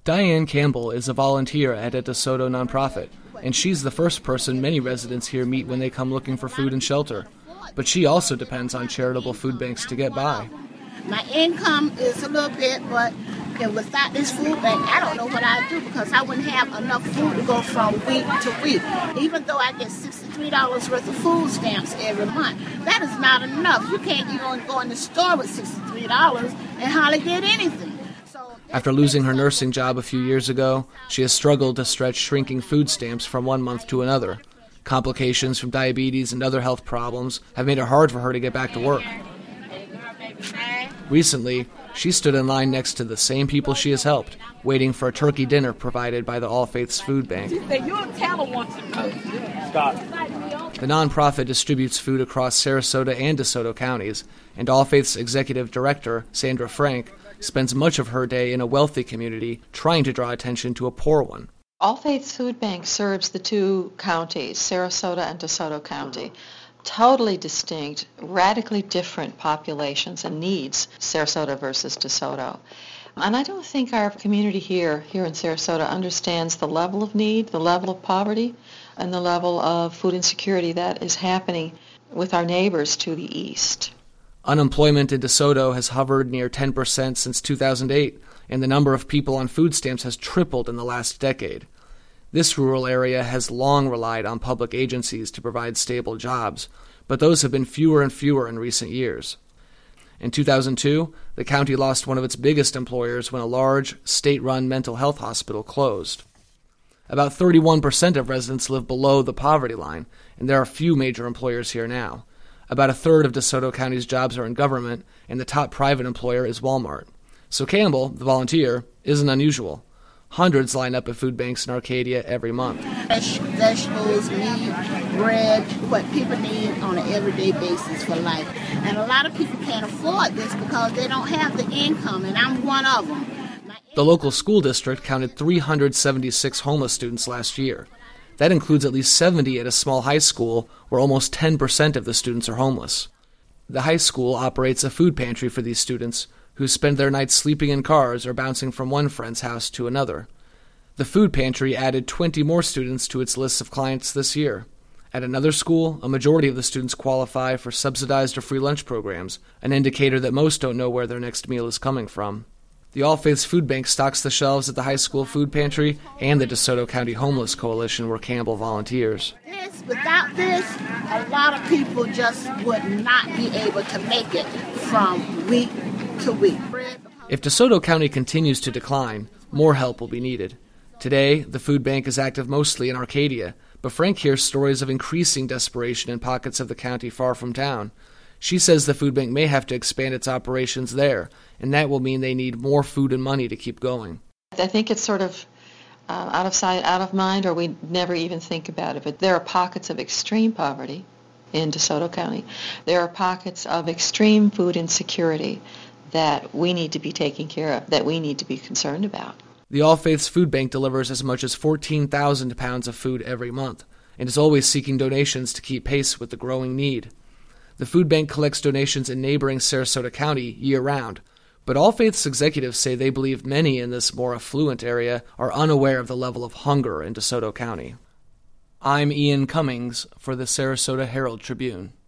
Diane Campbell is a volunteer at a DeSoto nonprofit, and she's the first person many residents here meet when they come looking for food and shelter. But she also depends on charitable food banks to get by. My income is a little bit, but without this food bank, I don't know what I'd do because I wouldn't have enough food to go from week to week. Even though I get $63 worth of food stamps every month, that is not enough. You can't even go in the store with $63 and hardly get anything. After losing her nursing job a few years ago, she has struggled to stretch shrinking food stamps from one month to another. Complications from diabetes and other health problems have made it hard for her to get back to work. Recently, she stood in line next to the same people she has helped, waiting for a turkey dinner provided by the All Faiths Food Bank. The nonprofit distributes food across Sarasota and DeSoto counties, and All Faiths Executive Director, Sandra Frank, spends much of her day in a wealthy community trying to draw attention to a poor one. All Faiths Food Bank serves the two counties, Sarasota and DeSoto County. Totally distinct, radically different populations and needs, Sarasota versus DeSoto. And I don't think our community here in Sarasota understands the level of need, the level of poverty, and the level of food insecurity that is happening with our neighbors to the east. Unemployment in DeSoto has hovered near 10% since 2008, and the number of people on food stamps has tripled in the last decade. This rural area has long relied on public agencies to provide stable jobs, but those have been fewer and fewer in recent years. In 2002, the county lost one of its biggest employers when a large, state-run mental health hospital closed. About 31% of residents live below the poverty line, and there are few major employers here now. About a third of DeSoto County's jobs are in government, and the top private employer is Walmart. So Campbell, the volunteer, isn't unusual. Hundreds line up at food banks in Arcadia every month. Vegetables, meat, bread, what people need on an everyday basis for life. And a lot of people can't afford this because they don't have the income, and I'm one of them. The local school district counted 376 homeless students last year. That includes at least 70 at a small high school where almost 10% of the students are homeless. The high school operates a food pantry for these students who spend their nights sleeping in cars or bouncing from one friend's house to another. The food pantry added 20 more students to its list of clients this year. At another school, a majority of the students qualify for subsidized or free lunch programs, an indicator that most don't know where their next meal is coming from. The All Faiths Food Bank stocks the shelves at the high school food pantry and the DeSoto County Homeless Coalition where Campbell volunteers. Without this, a lot of people just would not be able to make it from week to week. If DeSoto County continues to decline, more help will be needed. Today, the food bank is active mostly in Arcadia, but Frank hears stories of increasing desperation in pockets of the county far from town. She says the food bank may have to expand its operations there, and that will mean they need more food and money to keep going. I think it's sort of out of sight, out of mind, or we never even think about it. But there are pockets of extreme poverty in DeSoto County. There are pockets of extreme food insecurity that we need to be taking care of, that we need to be concerned about. The All Faiths Food Bank delivers as much as 14,000 pounds of food every month, and is always seeking donations to keep pace with the growing need. The food bank collects donations in neighboring Sarasota County year-round, but All Faiths executives say they believe many in this more affluent area are unaware of the level of hunger in DeSoto County. I'm Ian Cummings for the Sarasota Herald Tribune.